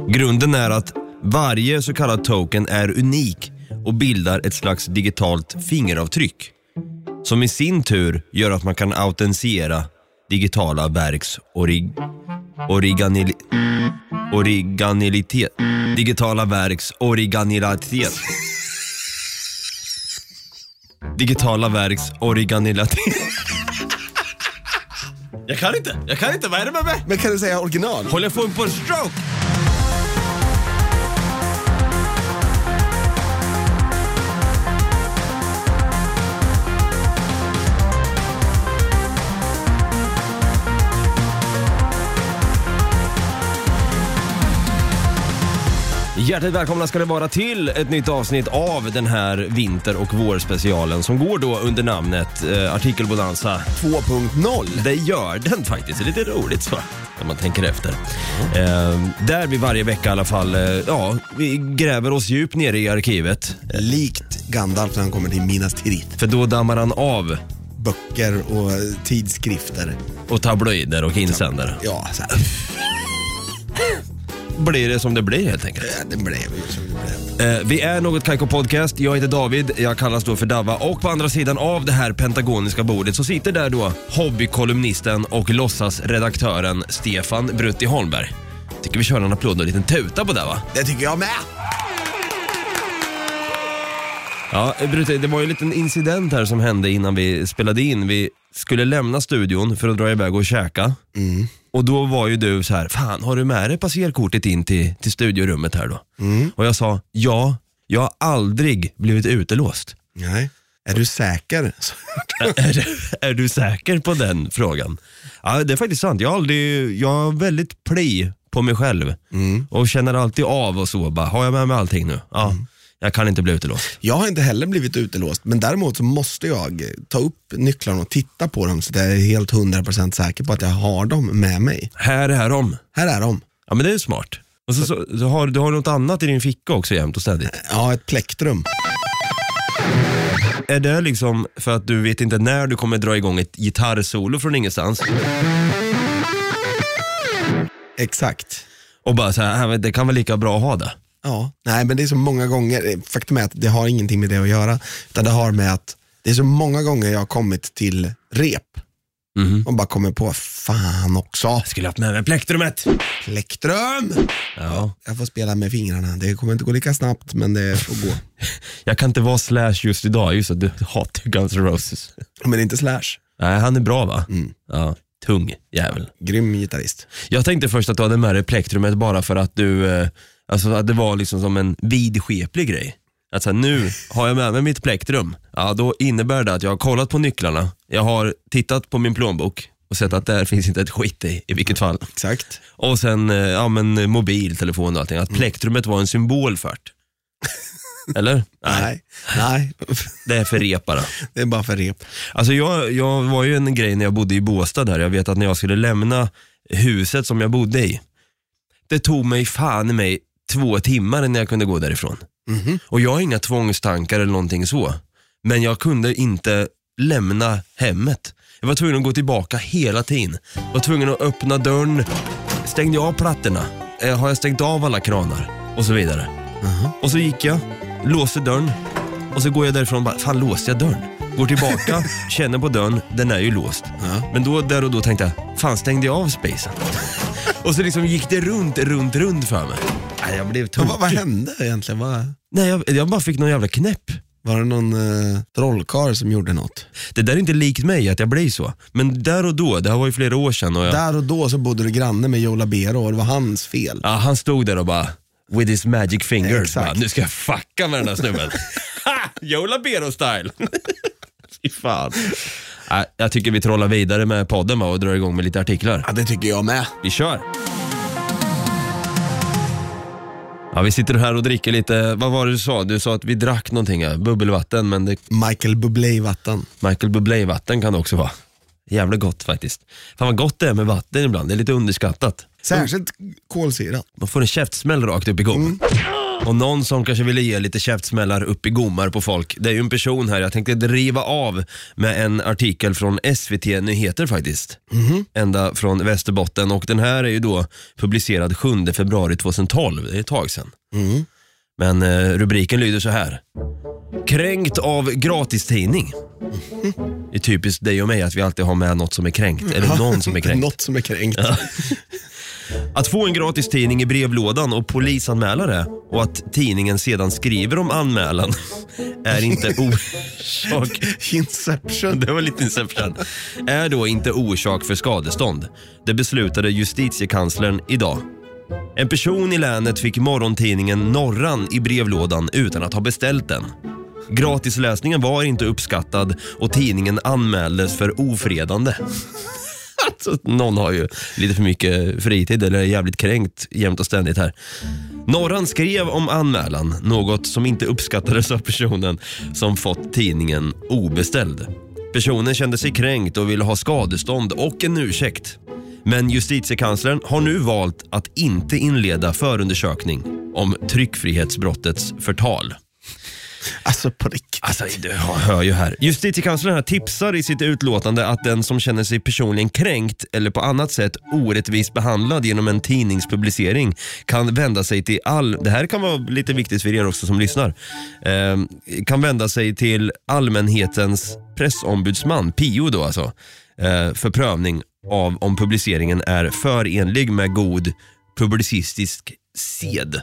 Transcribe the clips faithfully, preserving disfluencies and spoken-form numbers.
Grunden är att varje så kallad token är unik och bildar ett slags digitalt fingeravtryck som i sin tur gör att man kan autentisera digitala verks orig, originali, originalitet. Digitala verks originalitet. Digitala verks originalitet. Jag kan inte, jag kan inte, vad är det med mig? Men kan du säga original? Håller jag få en på en stroke? Hjärtligt välkomna ska det vara till ett nytt avsnitt av den här vinter- och vårspecialen som går då under namnet eh, Artikelbonanza två punkt noll. Det gör den faktiskt, det är lite roligt så när man tänker efter. Eh, där vi varje vecka i alla fall, eh, ja, vi gräver oss djupt nere i arkivet. Likt Gandalf när han kommer till Minas Tirith. För då dammar han av böcker och tidskrifter. Och tabloider och insändare. Ja, så här. Blir det som det blir helt enkelt. Ja, det blev ju som det blev. Eh, vi är Något Kaiko Podcast. Jag heter David, jag kallas då för Davva. Och på andra sidan av det här pentagoniska bordet så sitter där då hobbykolumnisten och låtsasredaktören Stefan Brutti Holmberg. Tycker vi kör en applåd och en liten tuta på det, va? Det tycker jag med. Ja, Brutti, det var ju en liten incident här som hände innan vi spelade in. Vi skulle lämna studion för att dra iväg och käka. Mm. Och då var ju du så här, fan, har du med dig passerkortet in till, till studiorummet här då? Mm. Och jag sa, ja, jag har aldrig blivit utelåst. Nej. Är du säker? är, är du säker på den frågan? Ja, det är faktiskt sant. Jag har aldrig, jag har väldigt pli på mig själv. Mm. Och känner alltid av och så, bara, har jag med mig allting nu? Ja. Mm. Jag kan inte bli utelåst. Jag har inte heller blivit utelåst. Men däremot så måste jag ta upp nycklarna och titta på dem så att jag är helt hundra procent säker på att jag har dem med mig. Här är de. Här är de. Ja, men det är smart. Och så, så, så har du har något annat i din ficka också jämt och ständigt. Ja, ett plektrum. Är det liksom för att du vet inte när du kommer dra igång ett gitarrsolo från ingenstans? Exakt. Och bara så här, det kan väl lika bra att ha det. Ja, nej men det är så många gånger, faktum är att det har ingenting med det att göra, utan det har med att det är så många gånger jag har kommit till rep mm-hmm. och bara kommer på, fan också. Jag skulle ha haft med mig plektrumet. Plektrum! Ja. Jag får spela med fingrarna, det kommer inte gå lika snabbt men det får gå. Jag kan inte vara Slash just idag, just att du hatar Guns N' Roses. Men inte Slash. Nej, han är bra va? Mm. Ja, tung jävel. Grym gitarrist. Jag tänkte först att du hade med dig plektrumet bara för att du... Eh, Alltså att det var liksom som en vidskeplig grej. Att så här, nu har jag med mig mitt plektrum. Ja, då innebär det att jag har kollat på nycklarna. Jag har tittat på min plånbok och sett att där finns inte ett skit i, i vilket fall. Exakt. Och sen, ja men mobiltelefon och allting. Att plektrumet var en symbol för det. Eller? Nej. Nej. Nej. Det är för rep bara. Det är bara för rep. Alltså jag, jag var ju en grej när jag bodde i Båstad där. Jag vet att när jag skulle lämna huset som jag bodde i. Det tog mig fan i mig två timmar innan jag kunde gå därifrån. Mm-hmm. Och jag har inga tvångstankar eller någonting så. Men jag kunde inte lämna hemmet. Jag var tvungen att gå tillbaka hela tiden. Jag var tvungen att öppna dörren. Stängde jag av plattorna? Eh, har jag stängt av alla kranar? Och så vidare. Mm-hmm. Och så gick jag, låste dörren. Och så går jag därifrån och bara, fan låste jag dörren? Går tillbaka, känner på dörren, den är ju låst. Ja. Men då, där och då tänkte jag, fan stängde jag av spacen? Och så liksom gick det runt, runt, runt för mig. Nej, jag blev tokig. Vad, vad hände egentligen? Vad... Nej, jag, jag bara fick någon jävla knäpp. Var det någon eh, trollkarl som gjorde något? Det där är inte likt mig att jag blev så. Men där och då, det här var ju flera år sedan. Och jag... Där och då så bodde du granne med Joe Labero och det var hans fel. Ja, han stod där och bara, with his magic fingers. Exakt. Bara, nu ska jag fucka med den här snubben. Ha! Joe Labero style. Fy fan. Ja, jag tycker vi trollar vidare med podden va, och drar igång med lite artiklar. Ja, det tycker jag med. Vi kör. Ja, vi sitter här och dricker lite. Vad var det du sa? Du sa att vi drack någonting här. Bubbelvatten, men det... Michael Bublé-vatten. Michael Bublé-vatten kan det också vara. Jävligt gott faktiskt. Fan vad gott det är med vatten ibland. Det är lite underskattat. Särskilt kolsyrat. Man får en käftsmäll rakt upp i gången. Mm. Och någon som kanske ville ge lite käftsmällar upp i gommar på folk. Det är ju en person här, jag tänkte driva av med en artikel från S V T Nyheter faktiskt. Mm-hmm. Ända från Västerbotten. Och den här är ju då publicerad sjunde februari tjugohundratolv. Det är ett tag sedan. Mm. Men eh, rubriken lyder så här: kränkt av gratistidning. Mm. Det är typiskt dig och mig att vi alltid har med något som är kränkt. Eller någon som är kränkt. Något som är kränkt. Ja. Att få en gratis tidning i brevlådan och polisanmäla det och att tidningen sedan skriver om anmälan är inte orsak. Inception. Det var lite Inception. Är då inte orsak för skadestånd. Det beslutade justitiekanslern idag. En person i länet fick morgontidningen Norran i brevlådan utan att ha beställt den. Gratisläsningen var inte uppskattad och tidningen anmäldes för ofredande. Alltså, någon har ju lite för mycket fritid eller är jävligt kränkt jämt och ständigt här. Norran skrev om anmälan, något som inte uppskattades av personen som fått tidningen obeställd. Personen kände sig kränkt och ville ha skadestånd och en ursäkt. Men justitiekanslern har nu valt att inte inleda förundersökning om tryckfrihetsbrottets förtal. Alltså på riktigt. Alltså, du hör ju här. Justitiekanslern här tipsar i sitt utlåtande att den som känner sig personligen kränkt eller på annat sätt orättvist behandlad genom en tidningspublicering kan vända sig till all... Det här kan vara lite viktigt för er också som lyssnar. Eh, kan vända sig till allmänhetens pressombudsman, P I O då alltså, eh, för prövning av om publiceringen är förenlig med god publicistisk sed.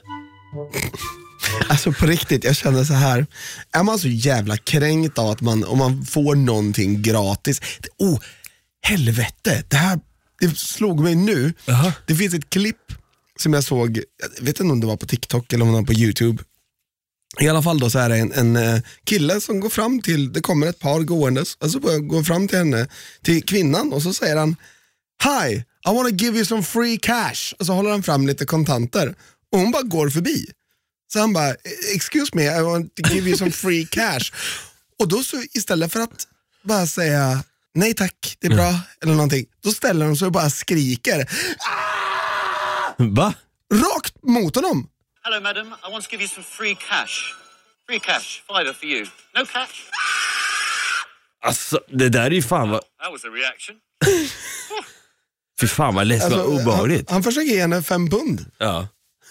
Alltså på riktigt, jag känner så här. Är man så jävla kränkt av att man, om man får någonting gratis. Oh, helvete, det här det slog mig nu. Uh-huh. Det finns ett klipp som jag såg, jag vet inte om det var på TikTok eller om det var på YouTube. I alla fall då så är det en, en kille som går fram till, det kommer ett par gåendes, och så går fram till henne, till kvinnan, och så säger han: Hi, I want to give you some free cash. Och så håller han fram lite kontanter och hon bara går förbi. Så han bara, excuse me, I want to give you some free cash. Och då så istället för att bara säga nej tack, det är bra, mm. eller någonting, då ställer de sig och bara skriker. Ah! Va? Rakt mot honom. Hello madam, I want to give you some free cash. Free cash, fiver for you. No cash. Alltså, det där är ju fan vad... That was a reaction. Fy fan vad läskigt, alltså, obehagligt. Han, han försöker ge henne fem pund. Ja.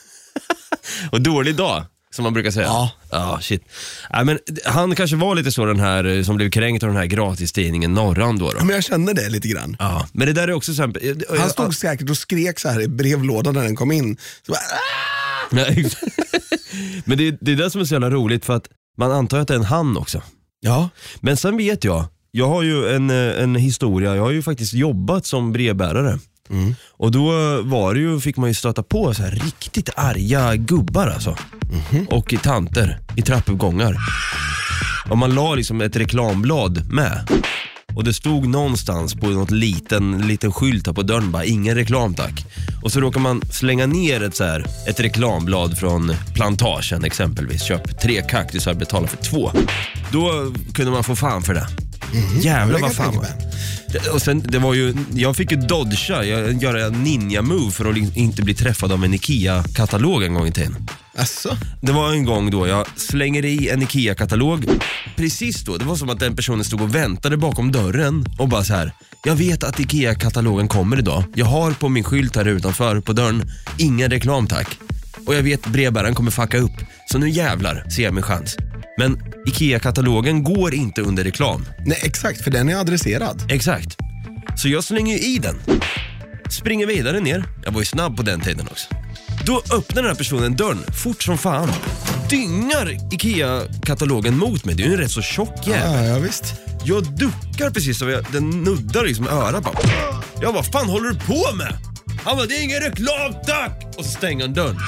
Och dålig dag, som man brukar säga. Ja. Ja, shit. Ja, men han kanske var lite så, den här som blev kränkt av den här gratistidningen Norran då, då. Ja, men jag kände det lite grann. Ja, men det där är också så... Han stod säkert och skrek så här i brevlådan när den kom in. Så bara, Nej. Men det, det är det som är så jävla roligt, för att man antar att det är en han också. Ja. Men sen vet jag, jag har ju en, en historia, jag har ju faktiskt jobbat som brevbärare. Mm. Och då var det ju, fick man ju stöta på så här riktigt arga gubbar alltså. Mm-hmm. Och tanter i trappuppgångar. Och man la liksom ett reklamblad med. Och det stod någonstans på något liten, liten skylt här på dörren bara, ingen reklam tack. Och så råkar man slänga ner ett, så här, ett reklamblad från Plantagen exempelvis. Köp tre kaktusar, betala för två. Då kunde man få fan för det. Mm-hmm. Jävlar vad fan var det. Och sen, det var ju, jag fick ju dodga, jag göra en ninja-move för att inte bli träffad av en IKEA-katalog en gång i tiden. Asså? Det var en gång då jag slänger i en IKEA-katalog. Precis då, det var som att den personen stod och väntade bakom dörren och bara så här: jag vet att IKEA-katalogen kommer idag. Jag har på min skylt här utanför på dörren, ingen reklam tack. Och jag vet brevbäraren kommer fucka upp. Så nu jävlar ser jag min chans. Men IKEA-katalogen går inte under reklam. Nej, exakt, för den är adresserad. Exakt. Så jag slänger i den. Springer vidare ner. Jag var ju snabb på den tiden också. Då öppnar den här personen dörren fort som fan. Dyngar IKEA-katalogen mot mig. Det är ju en rätt så tjock jävel. Ja, ja, visst. Jag duckar precis så jag, den nuddar liksom örat bara. Jag vad fan håller du på med? Han bara, det är ingen reklam tack. Och så stänger han dörren.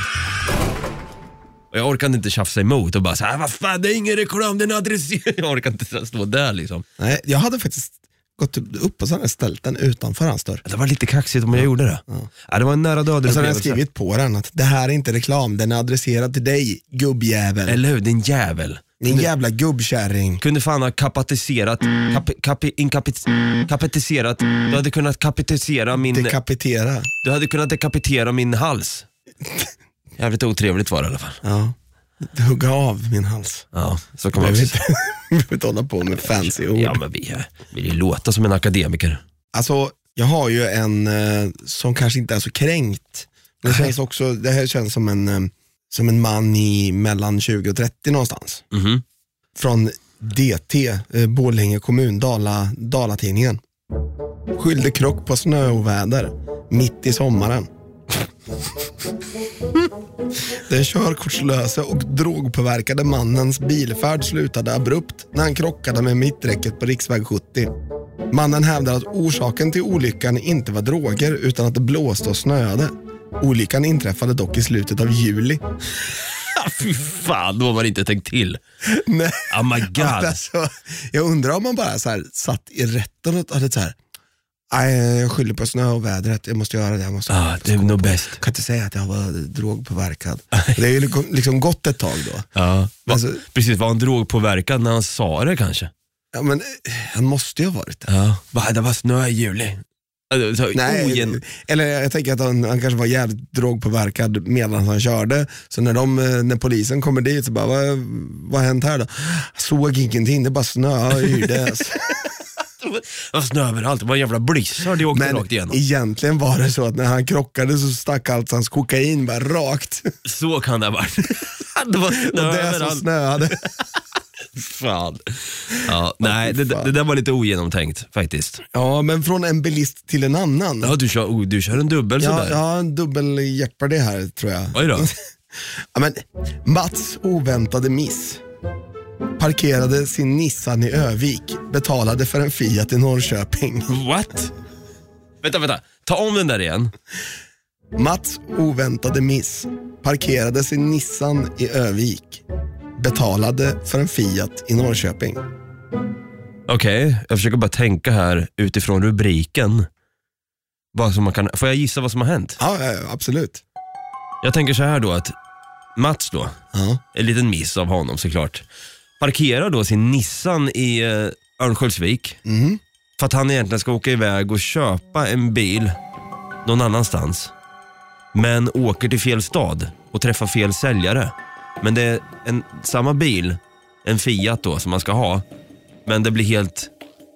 Och jag orkade inte tjafsa emot och bara så här, vad fan, det är ingen reklam, den är adresserad. Jag orkade inte stå där liksom. Nej, jag hade faktiskt gått upp och sen ställt den utanför hans dörr. Det var lite kaxigt om jag gjorde det. Ja. Ja, det var en nära död. Och så hade jag skrivit på den att det här är inte reklam, den är adresserad till dig, gubbjävel. Eller hur, din jävel. Din jävla gubbkärring. Kunde fan ha kapatiserat kap, kap, inkapit, kapitiserat. Du hade kunnat kapitisera min... Dekapitera. Du hade kunnat dekapitera min hals. Jävligt otrevligt var det i alla fall. Ja. hugga av min hals. Ja, så kan man Jag också. vet inte, vi vill inte hålla på med fancy ord. Ja, men vi vill ju låta som en akademiker. Alltså, jag har ju en eh, som kanske inte är så kränkt. Men det känns också, det här känns som en, eh, som en man i mellan tjugo och trettio någonstans. Mhm. Från D T, eh, Borlänge kommun, Dala, Dalatidningen. Skyllde krock på snöoväder mitt i sommaren. Den körkortslöse och drogpåverkade mannens bilfärd slutade abrupt när han krockade med mitträcket på riksväg sjuttio. Mannen hävdar att orsaken till olyckan inte var droger utan att det blåste och snöade. Olyckan inträffade dock i slutet av juli. Fy fan, då har man inte tänkt till. Nej. Oh my god. Alltså, jag undrar om man bara så här, satt i rätten och hade så här: "Aj, jag skyller på snö och vädret, jag måste göra det. Jag måste, Ah, det är nog bäst. kan inte säga att jag var drogpåverkad." Det är ju liksom, liksom gått ett tag då. Ja, va, Alltså- precis, var han drogpåverkad när han sa det kanske? Ja, men eh, han måste ju ha varit det. Ja, va, det var snö i juli. Alltså, Nej, ogen... eller jag tänker att han, han kanske var jävligt drogpåverkad medan han körde. Så när, de, eh, när polisen kommer dit så bara, vad, vad har hänt här då? Jag såg ingenting, det bara snö och yrdes. Det var snö överallt, det var en jävla blizzard det åkte Men rakt igenom. egentligen var det så att när han krockade så stack allt hans kokain bara rakt. Så kan det ha varit. Det var snö Och det som överallt. snöade. Fan. Ja, nej, det, det där var lite ogenomtänkt faktiskt. Ja, men från en bilist till en annan. Ja, du kör, oh, du kör en dubbel Ja, sådär. jag har en dubbel jeopardy här tror jag. Oj då. Ja, men Mats oväntade miss. Parkerade sin Nissan i Övik. Betalade för en Fiat i Norrköping. What? Vänta, vänta. Ta om den där igen. Mats oväntade miss. Parkerade sin Nissan i Övik. Betalade för en Fiat i Norrköping. Okej, okay, jag försöker bara tänka här utifrån rubriken. Vad som man kan, får jag gissa vad som har hänt? Ja, ja, absolut. Jag tänker så här då att Mats då, Ja. en liten miss av honom såklart, parkerar då sin Nissan i eh, Örnsköldsvik Mm. för att han egentligen ska åka iväg och köpa en bil någon annanstans. Men åker till fel stad och träffar fel säljare. Men det är en, samma bil, en Fiat då som man ska ha, men det blir helt,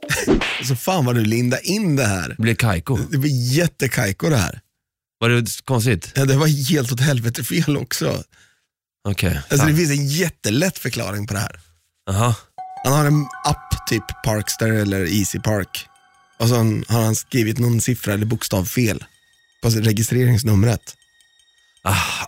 Så fan vad du linda in det här. det blir kajko. Det blir jättekajko det här. Var det konstigt? Ja, det var helt åt helvete fel också. Okej. Alltså Okay. det finns en jättelätt förklaring på det här. Aha. Han har en app typ Parkster eller Easy Park. Och så har han skrivit någon siffra eller bokstav fel på registreringsnumret. Ah.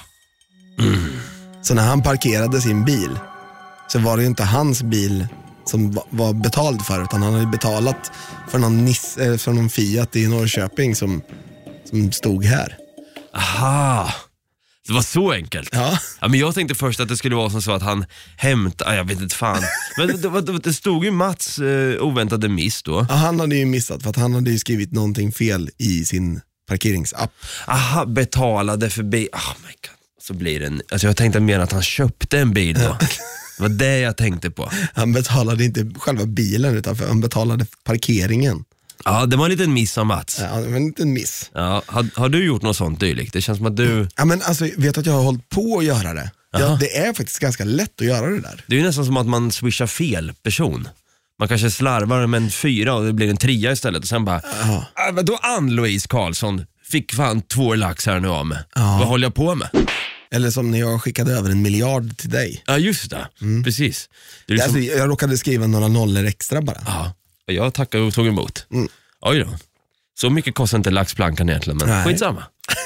Så när han parkerade sin bil så var det ju inte hans bil som va- var betald för, utan han hade betalat för någon, nis, eh, för någon Fiat i Norrköping som, som stod här. Aha. Det var så enkelt. Ja. Ja, men jag tänkte först att det skulle vara som så att han hämtade, jag vet inte fan. Men det, det, det stod ju Mats eh, oväntade miss då. Ja, han hade ju missat för att han hade ju skrivit någonting fel i sin parkeringsapp. Aha, betalade för bil. Oh my god. Så blir det en, alltså jag tänkte mer att han köpte en bil då. Det var det jag tänkte på. Han betalade inte själva bilen utan för han betalade parkeringen. Ja, det var en liten miss av Mats. Ja, det var en liten miss. Ja, har, har du gjort något sånt dylikt? Det känns som att du, Ja, men alltså, vet att jag har hållit på att göra det. Aha. Ja, det är faktiskt ganska lätt att göra det där. det är ju nästan som att man swishar fel person. Man kanske slarvar med en fyra och det blir en trea istället och sen bara, Ja. ah, men då Ann-Louise Karlsson fick fan två lax här nu av mig. Ja. Vad håller jag på med? Eller som när jag skickade över en miljard till dig. Ja, just det. Precis. Det är liksom, Alltså, jag råkade skriva några nollor extra bara. ja, jag tackade och tog emot. Mm. Oj då. Så mycket kostar inte laxplankan egentligen, men Nej. skitsamma.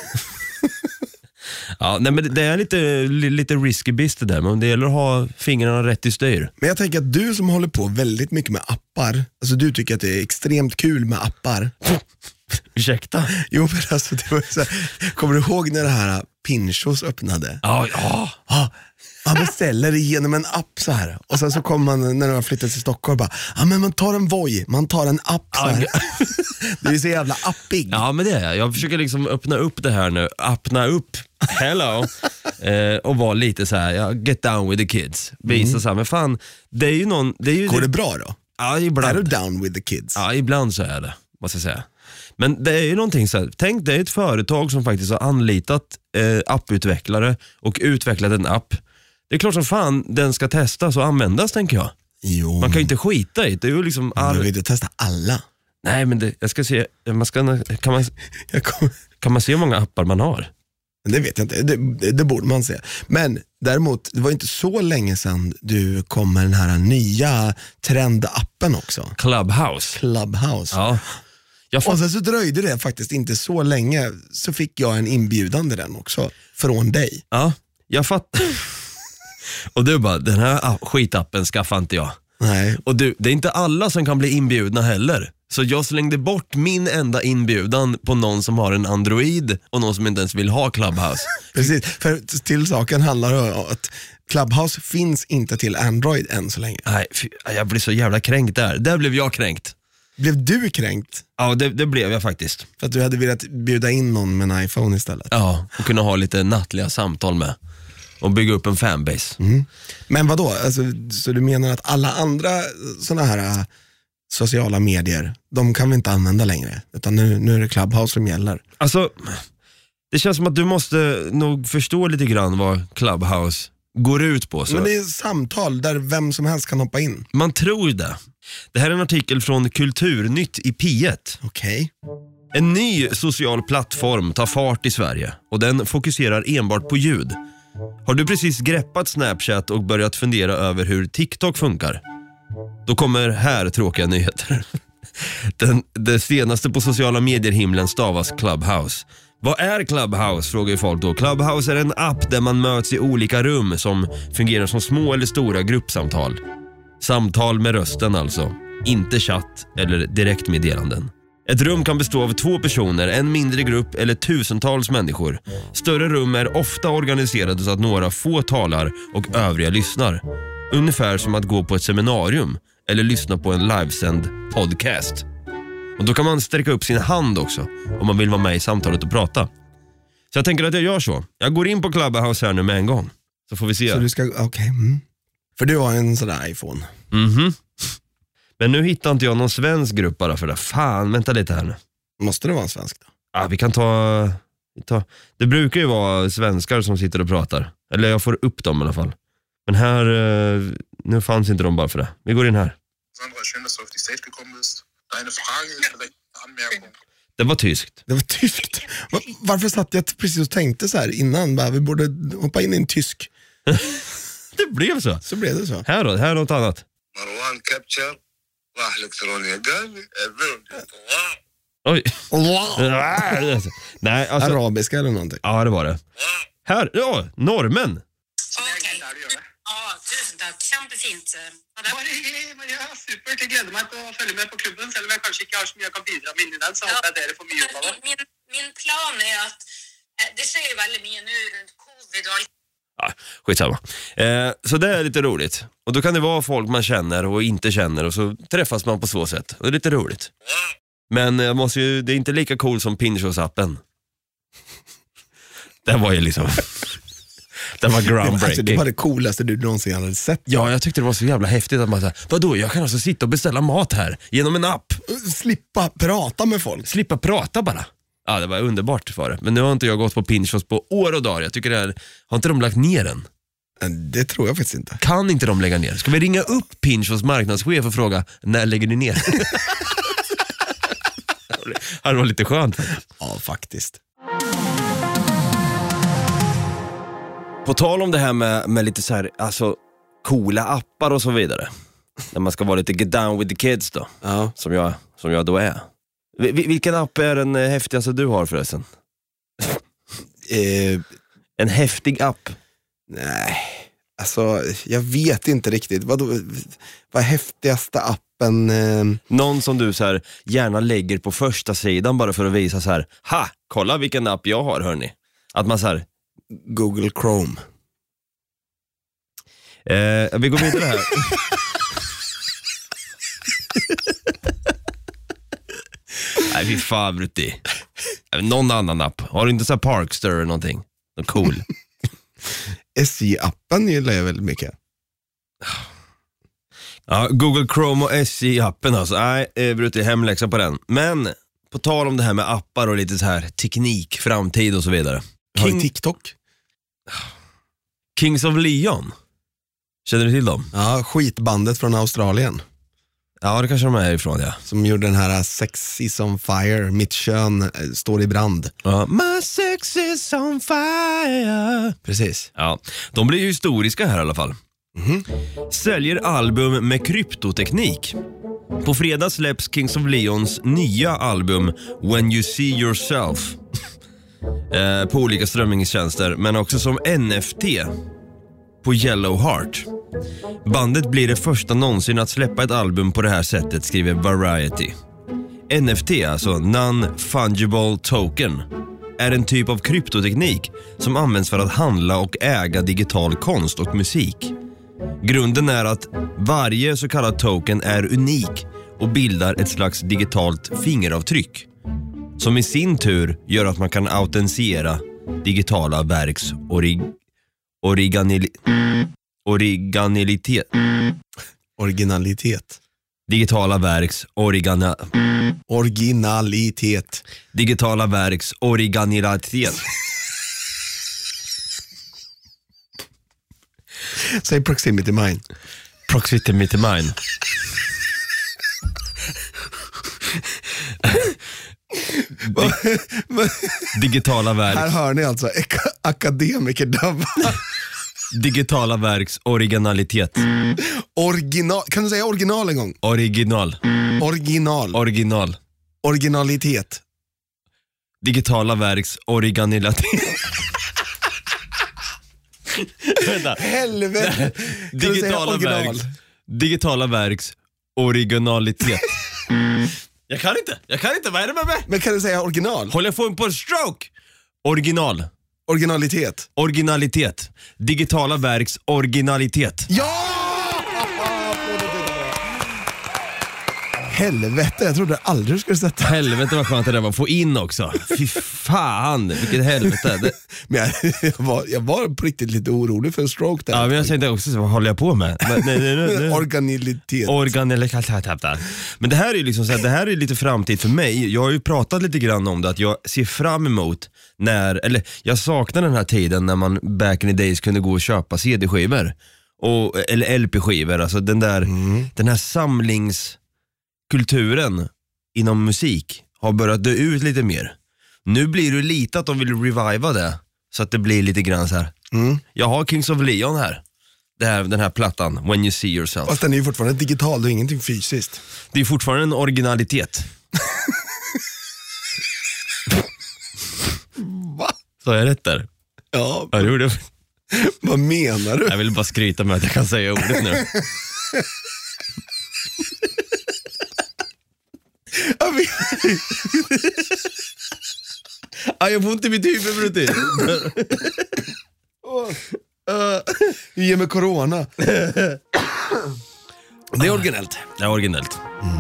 Ja, nej, men det är lite, lite risky business det där, men det gäller att ha fingrarna rätt i styr. Men jag tänker att du som håller på väldigt mycket med appar, alltså du tycker att det är extremt kul med appar. Ursäkta? Jo, men alltså det var så här, kommer du ihåg när det här Pinchos öppnade? Ja, ja. Ja, man beställer det genom en app så här. Och sen så kommer man när man har flyttat till Stockholm bara, ja men man tar en Voi, man tar en app så här. Du är så jävla appig. Ja, men det är jag. Jag försöker liksom öppna upp det här nu. Öppna upp. Hello. eh, och vara lite så här, ja, get down with the kids. Visa mm. så här, men fan, det är ju någon... Det är ju Går det, det bra då? ja, ibland. Är du down with the kids? Ja, ibland så är det, måste jag säga. Men det är ju någonting så här, tänk det är ett företag som faktiskt har anlitat eh, apputvecklare och utvecklat en app Det är klart som fan den ska testas och användas, tänker jag. Jo. Man kan ju inte skita i det. Det är ju liksom Man all... vill inte testa alla. Nej, men det, jag ska se. Man ska, kan, man, Jag kommer... kan man se hur många appar man har? Det vet jag inte, det, det, det borde man se. Men däremot, det var inte så länge sedan du kom med den här nya trendappen också. Clubhouse. Clubhouse. Ja. Jag Och sen så dröjde det faktiskt inte så länge, så fick jag en inbjudan till den också, från dig. Ja, jag fattar. Och du bara, den här skitappen skaffar inte jag. Nej. Och du, det är inte alla som kan bli inbjudna heller. Så jag slängde bort min enda inbjudan på någon som har en Android och någon som inte ens vill ha Clubhouse. Precis, för till saken handlar det om att Clubhouse finns inte till Android än så länge. Nej, fy, jag blir så jävla kränkt där. Där blev jag kränkt. Blev du kränkt? Ja, det, det blev jag faktiskt. För att du hade velat bjuda in någon med en iPhone istället. Ja, och kunna ha lite nattliga samtal med. Och bygga upp en fanbase. Mm. Men vadå? Alltså, så du menar att alla andra såna här uh, sociala medier, de kan vi inte använda längre? Utan nu, nu är det Clubhouse som gäller. Alltså, det känns som att du måste nog förstå lite grann vad Clubhouse går ut på. Så. Men det är samtal där vem som helst kan hoppa in. Man tror det. Det här är en artikel från Kulturnytt i P ett. Okej. En ny social plattform tar fart i Sverige och den fokuserar enbart på ljud. Har du precis greppat Snapchat och börjat fundera över hur TikTok funkar? Då kommer här tråkiga nyheter. Den, det senaste på sociala medier-himlen stavas Clubhouse. Vad är Clubhouse, frågar ju folk då. Clubhouse är en app där man möts i olika rum som fungerar som små eller stora gruppsamtal. Samtal med rösten alltså, inte chatt eller direktmeddelanden. Ett rum kan bestå av två personer, en mindre grupp eller tusentals människor. Större rum är ofta organiserade så att några få talar och övriga lyssnar. Ungefär som att gå på ett seminarium eller lyssna på en livesänd podcast. Och då kan man sträcka upp sin hand också om man vill vara med i samtalet och prata. Så jag tänker att jag gör så. Jag går in på Clubhouse här nu med en gång. Så får vi se. Så du ska, okej. Okay. Mm. För du har en sån där iPhone. Mhm. Men nu hittar inte jag någon svensk grupp bara för det. Fan, vänta lite här nu. Måste det vara en svensk då? Ja, vi kan ta, vi ta... Det brukar ju vara svenskar som sitter och pratar. Eller jag får upp dem i alla fall. Men här, nu fanns inte de bara för det. Vi går in här. Det var tyskt. Det var tyskt. Varför satt jag precis och tänkte så här innan? Bara, vi borde hoppa in i en tysk. Det blev så. Så blev det så. Här då, här är något annat. مروان كابتشر راح الكترونيا قال لي Oj. Nej, alltså. Arabiska eller någonting. Ja, det var det. Här, ja, normen. Okej. Ja, tusen tack. Kjempefint. Ja, det var ja, supert. Jeg gleder meg til å følge med på klubben, selv om jeg kanskje ikke har så mye jeg kan bidra med inn i den, så håper jeg dere får mye ut av det. Min, min plan er at det skjer jo veldig mye nå rundt covid og alt. Ja, skitsamma. Eh, så det är lite roligt. Och då kan det vara folk man känner och inte känner och så träffas man på så sätt. Och det är lite roligt. Men jag måste ju, det är inte lika cool som Pinchos-appen. Det var ju liksom... Det var groundbreaking. Alltså, det var det coolaste du någonsin hade sett. Ja, jag tyckte det var så jävla häftigt att man sa, vadå, jag kan alltså sitta och beställa mat här genom en app. Slippa prata med folk. Slippa prata bara. Ja, det var underbart för det. Men nu har inte jag gått på Pinchos på år och dagar. Jag tycker det är, har inte de lagt ner den? Det tror jag faktiskt inte. Kan inte de lägga ner? Ska vi ringa upp Pinchos marknadschef och fråga, när lägger ni ner? Det var lite skönt faktiskt. Ja, faktiskt. På tal om det här med, med lite så här, alltså coola appar och så vidare. När man ska vara lite get down with the kids då. Ja. Som jag, som jag då är. Vil- vilken app är den häftigaste du har förresten? Eh, En häftig app. nej, alltså jag vet inte riktigt. Vad, vad är häftigaste appen? Eh, Någon som du så här gärna lägger på första sidan bara för att visa så här, ha, kolla vilken app jag har, hörni. Att man så här, Google Chrome. eh, vi går vidare här. Nej, vi fan brutti. Någon annan app. Har du inte så här Parkster eller någonting? Någon cool. S J-appen gillar jag väldigt mycket. Ja, Google Chrome och S J-appen alltså. Nej, eh, brutti, hemläxa på den. Men på tal om det här med appar och lite så här teknik, framtid och så vidare. Har King... du TikTok? Kings of Leon. Känner du till dem? Ja, skitbandet från Australien. Ja, det kanske de är ifrån, ja. Som gjorde den här Sex is on fire, mitt kön äh, står i brand. Ja. My sex is on fire. Precis. Ja, de blir ju historiska här i alla fall. Mm-hmm. Säljer album med kryptoteknik. På fredag släpps Kings of Leons nya album When You See Yourself eh, på olika strömmingstjänster, men också som N F T på Yellow Heart. Bandet blir det första någonsin att släppa ett album på det här sättet, skriver Variety. N F T, alltså Non-Fungible Token, är en typ av kryptoteknik som används för att handla och äga digital konst och musik. Grunden är att varje så kallad token är unik och bildar ett slags digitalt fingeravtryck, som i sin tur gör att man kan autentisera digitala verks orig- originali- originalitet. Originalitet. Digitala verks origina- Originalitet. digitala verks originalitet. Säg proximity mine. Proximity mine. Digitala Här verks hör ni alltså ek- akademikerdöva. digitala verks originalitet. Original. Kan du säga original en gång? Original. Original. Original. Originalitet. Digitala verks originalitet. Vänta. Helvete. Kan du säga Digitala original? verks Digitala verks originalitet. Jag kan inte. Jag kan inte. Vad är det med mig? Men kan du säga original? Håller jag på en stroke? Original. Originalitet. Originalitet. Digitala verks originalitet. Ja! Helvete, jag trodde aldrig du skulle sätta. Helvete vad skönt det där var att få in också. Fy fan, vilket helvete. Det... Men jag, jag, var, jag var på riktigt lite orolig för en stroke där. Ja, men jag tänkte också, vad håller jag på med? Men, nej, nej, nej, nej. Organilitet. Organalitet. Men det här är liksom så här, det här är lite framtid för mig. Jag har ju pratat lite grann om det, att jag ser fram emot när, eller jag saknar den här tiden när man back in the days kunde gå och köpa C D-skivor och, eller L P-skivor, alltså den där mm. den här samlingskulturen inom musik har börjat dö ut lite mer. Nu blir det lite att de vill reviva det, så att det blir lite grann så här. Mm. Jag har Kings of Leon här. Det här, den här plattan, When You See Yourself. Fast den är ju fortfarande digital, det är ingenting fysiskt. Det är fortfarande en originalitet. Va? Så jag rätt där? Ja, Ja, det gjorde jag. Vad menar du? Jag vill bara skryta med att jag kan säga ordet nu. Jag vet. Ja, jag får inte mitt huvud, Brutti. Du ger mig corona. Det är originellt. Det är originellt. Mm.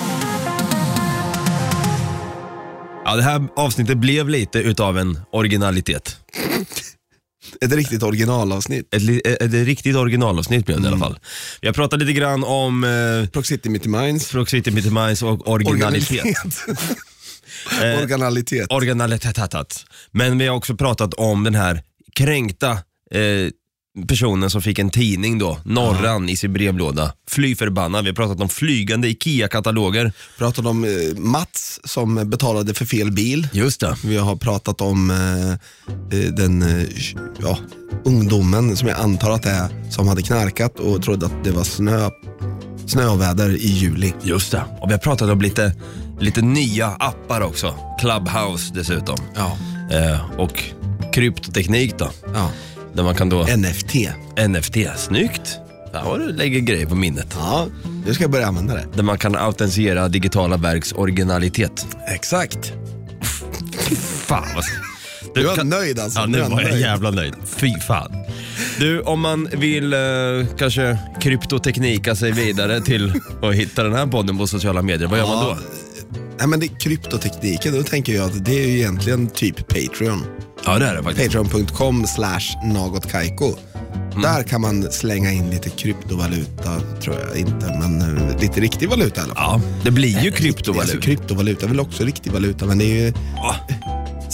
Ja, det här avsnittet blev lite utav en originalitet. Ett riktigt originalavsnitt. Ett, ett, ett riktigt originalavsnitt blev det mm. i alla fall. Vi har pratat lite grann om eh, Proximity Minds. Proximity Minds och originalitet. eh, Originalitet. Originalitet. Men vi har också pratat om den här kränkta eh, personen som fick en tidning då, Norran, i sin brevlåda. Fly förbannad. Vi har pratat om flygande IKEA-kataloger. Pratat om eh, Mats som betalade för fel bil. Just det. Vi har pratat om eh, den eh, ja, ungdomen som jag antar att det är, som hade knarkat och trodde att det var snö, snöväder i juli. Just det. Och vi har pratat om lite, lite nya appar också. Clubhouse dessutom. Ja. Eh, och kryptoteknik då. Ja. Där man kan då... N F T. N F T, snyggt. Där har du lägger grejer på minnet. Ja, nu ska jag börja använda det. Där man kan autentisera digitala verks originalitet. Exakt. Fan vad... Du var kan... nöjd alltså. Ja, nu var jag nöjd. Jävla nöjd. Fy fan. Du, om man vill eh, kanske kryptoteknika sig vidare till att hitta den här podden på sociala medier, vad gör ja. man då? Nej, men det är kryptotekniken, då tänker jag att det är ju egentligen typ Patreon. Ja, det är det faktiskt. Patreon punkt com slash nagotkaiko. Mm. Där kan man slänga in lite kryptovaluta, tror jag inte, men uh, lite riktig valuta i alla fall. Ja, det blir ju kryptovaluta. Alltså, kryptovaluta är väl också riktig valuta, men det är ju... Ja.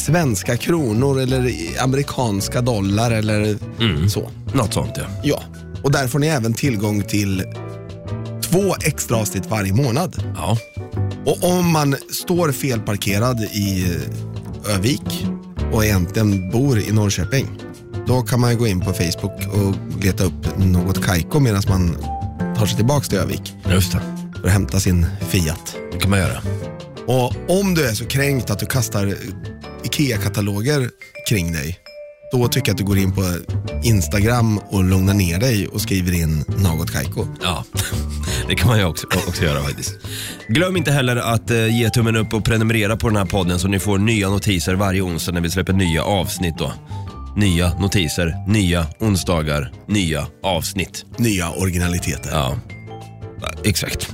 svenska kronor eller amerikanska dollar eller Mm. så. Något sånt, ja. Ja, och där får ni även tillgång till två extra avsnitt varje månad. Ja. Och om man står felparkerad i Övik och egentligen bor i Norrköping, då kan man ju gå in på Facebook och leta upp något Kaiko medan man tar sig tillbaka till Övik Just det. för att hämta sin Fiat. Det kan man göra. Och om du är så kränkt att du kastar IKEA-kataloger kring dig, då tycker jag att du går in på Instagram och lugnar ner dig och skriver in något Kaiko. Ja, det kan man ju också, också göra faktiskt. Glöm inte heller att eh, ge tummen upp och prenumerera på den här podden så ni får nya notiser varje onsdag när vi släpper nya avsnitt då. Nya notiser, nya onsdagar, nya avsnitt. Nya originaliteter. Ja, ja exakt.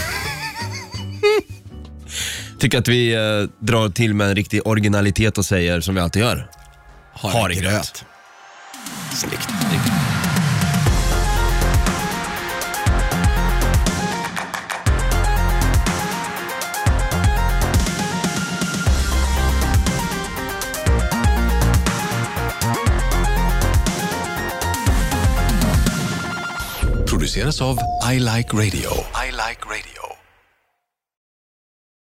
Tycker att vi eh, drar till med en riktig originalitet och säger som vi alltid gör. Ha det gröt. gröt. Snyggt. Produceras av I Like Radio. I Like Radio.